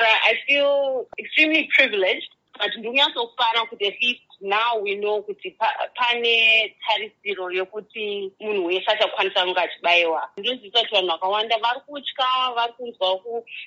I feel extremely privileged, but ndinyatsofara kuti at least now we know kuti pane tarisiro yokuti munhu wese achakwanisa kunge achibayiwa. Ndinonzwisa kuti vanhu vakawanda vari kutya, vari kunzwa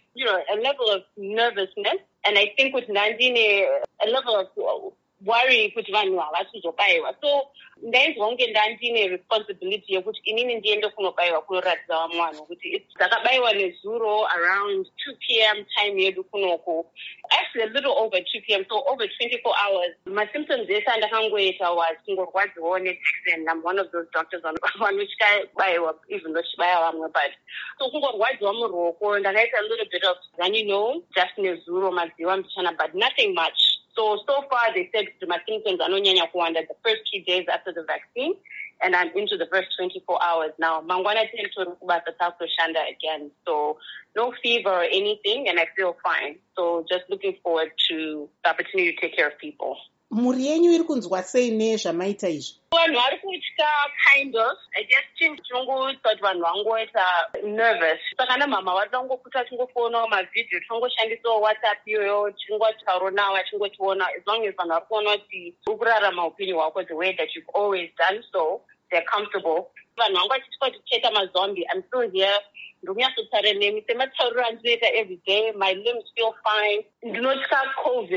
a level of nervousness, and I think kuti ndandine a level of worry kuti vanhu havasi kuzobayiwa. So ndainzwa kunge ndandine responsibility yekuti inini ndiende kunobayiwa kunoratidza vamwe vanhu kuti ndakabayiwa nezuro around 2 p.m. time yedu kunoko. Actually a little over 2 p.m. so over 24 hours. My symptoms ese andakangoita was kungorwadziwawo nejackson. I'm one of those doctors vanotyabayiwa even though chibaya vamwe, but so kungorwadziwa muruoko, ndakaita a little bit of runny nose, just nezuro madziva mbichana, but nothing much. So far they said my symptoms anonyanya kuwanda the first 2 days after the vaccine, and I'm into the first 24 hours now. Mangwana territory kubasa takushanda again. So no fever or anything, and I feel fine. So just looking forward to the opportunity to take care of people. Mhuri yenyu iri kunzwa sei nezvamaita izvi? Vanhu vari kutya kind of. I guess tinongoita kuti vanhu vangoita nervous. Saka namama vari kungokuta tingofonawo mavidhio, tinongoshandisawo WhatsApp iyoyo, tingotaura navo achingotiona, as long as vanhu vari kuona kuti uri kurarama upenyu hwako the way that you've always done so, they're comfortable. Vanhu vangu vachitya kuti cheta mazombi, I'm still here. Ndinyatsotare nemi sematauriro andinoita every day. My limbs feel fine. Ndinotya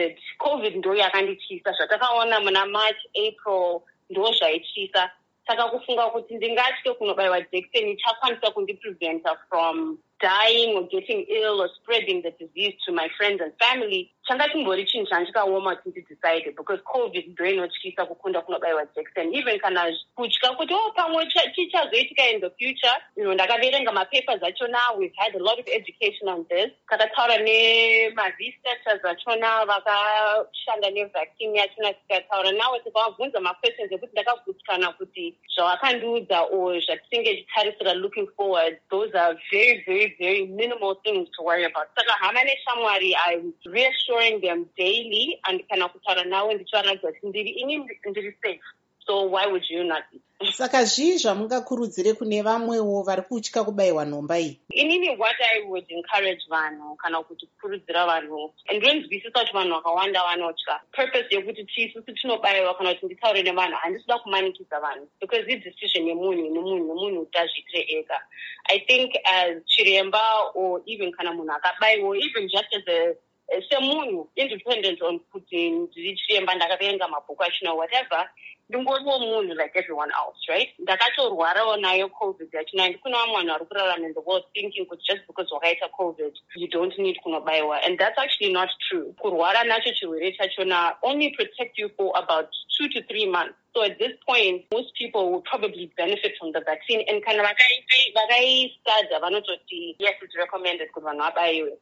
covid ndo yakandityisa. Zvatakaona muna March, April ndo zvaityisa. Saka kufunga kuti ndingatye kunobayiwa jekiseni ichakwanisa kundipreventa from dying or getting ill or spreading the disease to my friends and family, changa chimbori chinhu chandikaoma kuti ndidecide, because covid ndo inotyisa kukunda kunobayiwa jekiseni. Even kana kutya kuti pamwe chichazoitika in the future, ndakaverenga mapapers achona. We've had a lot of education on this. Takataura nemaresearchers achona vakashanda nevaccine yachona, tikataura nawo tikavabvunza maquestions ekuti ndakagutikana kuti zvavakandiudza or zvatisinge tichitarisira looking forward, those are very, very, very minimal things to worry about. Saka hama neshamwari, I'm reassuring them daily, and kana kutaura nawo ndichivaratidza kuti ndiri safe. So why would you not be? Saka zvii zvamungakurudzire kune vamwewo vari kutya kubayiwa nhomba iyi? Inini what I would encourage vanhu kana kuti kukurudzira vanhu, ndinonzwisisa kuti vanhu vakawanda vanotya. Purpose yekuti tisusu tinobayiwa kana kuti nditaure nevanhu, handisida kumanikidza vanhu, because decision yemunhu kuti azviitire ega. I think as chiremba or even kana munhu akabayiwa, even just as a semunhu independent on kuti ndiri chiremba ndakaverenga mabhuku achina whatever, ndingoriwo munhu like everyone else, right? Ndakatorwarawo nayo covid yachina, ndikuna vamwe vanhu vari kurarama in the world thinking kuti just because wakaita covid you don't need kunobayiwa, and that's actually not true. Kurwara nacho chirwere chachona only protect you for about 2 to 3 months. So at this point, most people will probably benefit from the vaccine, and kana vakai study vanototi yes, it's recommended kuti vanhu vabayiwe.